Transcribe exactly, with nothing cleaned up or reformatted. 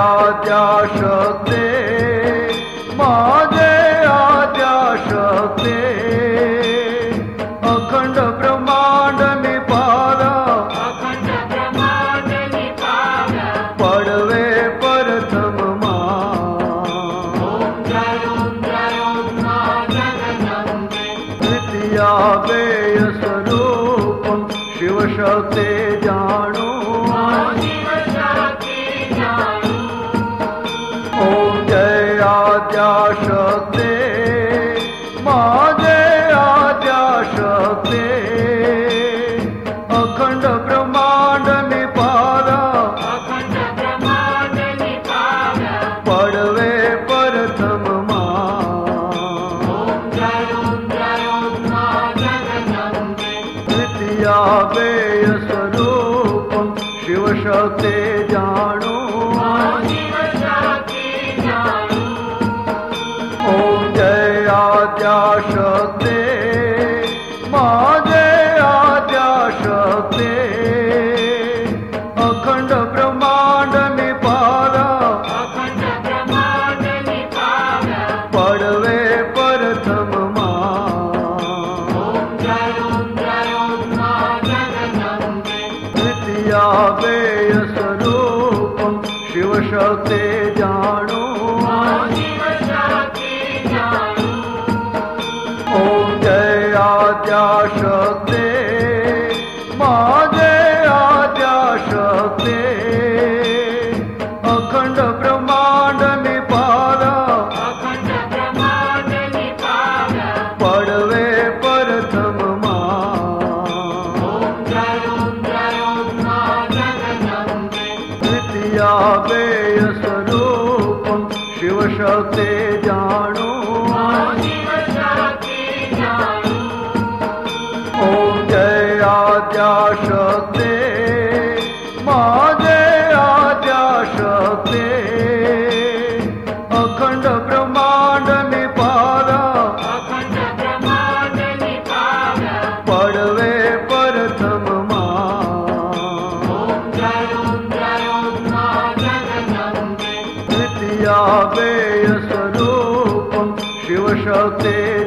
आद्याशक्ते मा जय आद्याशक्ते अखंड ब्रह्मांड निपाला पड़वे प्रथम मा तृतीया वेय स्वरूपम शिव शक्ति जानो ओम जय आद्याशक्ते मा जय आद्याशक्ते अखंड ब्रह्मांड निपाला पड़वे प्रथम मा तृतीया वेय स्वरूपम शिव शक्ति जानो ओम जय आद्याशक्ते मा जय आद्याशक्ते अखंड ब्रह्मांड निपाला पड़वे प्रथम मा तृतीया वेय स्वरूपम शिव शक्ति जानो ओम जय आद्याशक्ते मा जय आद्याशक्ते अखंड ब्रह्मांड निपाला पड़वे प्रथम मा तृतीया वेय स्वरूपम शिव शक्ति जानो ओम जय आद्याशक्ते मा जय आद्याशक्ते अखंड ब्रह्मांड निपाला पड़वे प्रथम मा तृतीया वेय स्वरूपम शिव शक्ति